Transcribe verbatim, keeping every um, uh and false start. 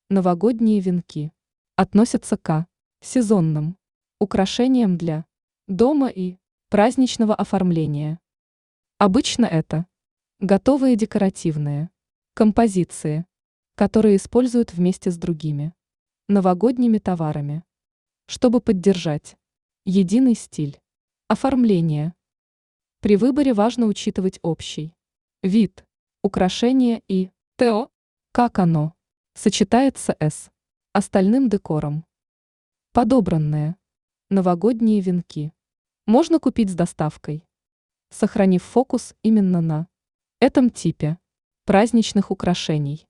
Новогодние венки относятся к сезонным украшениям для дома и праздничного оформления. Обычно это готовые декоративные композиции, которые используют вместе с другими новогодними товарами, чтобы поддержать единый стиль оформления. При выборе важно учитывать общий вид украшения и то, как оно сочетается с остальным декором. Подобранные новогодние венки можно купить с доставкой, сохранив фокус именно на этом типе праздничных украшений.